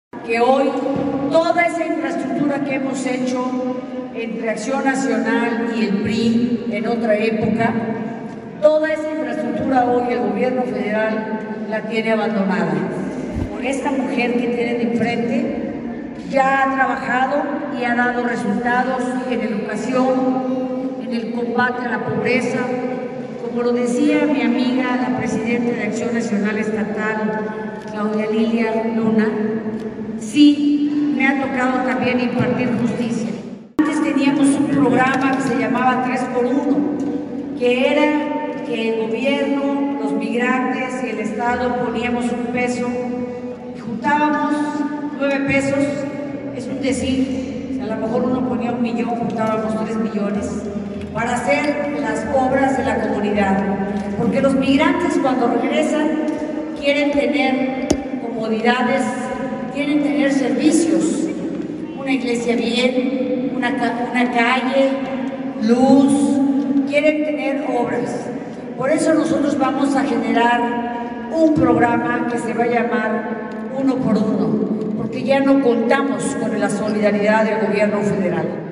Que hoy toda esa infraestructura que hemos hecho entre Acción Nacional y el PRI en otra época, toda esa infraestructura hoy el gobierno federal la tiene abandonada. Con esta mujer que tienen enfrente ya ha trabajado y ha dado resultados en educación, en el combate a la pobreza. Como lo decía mi amiga, la presidenta de Acción Nacional Estatal, Claudia Lilia Luna, sí, me ha tocado también impartir justicia. Antes teníamos un programa que se llamaba 3x1, que era que el gobierno, los migrantes y el Estado poníamos un peso y juntábamos 9 pesos, es un decir, si a lo mejor uno ponía 1 millón, juntábamos 3 millones, para hacer las obras de la comunidad. Porque los migrantes cuando regresan quieren tener comodidades, quieren tener servicios, una iglesia bien, una calle, luz, quieren tener obras. Por eso nosotros vamos a generar un programa que se va a llamar 1 por 1, porque ya no contamos con la solidaridad del gobierno federal.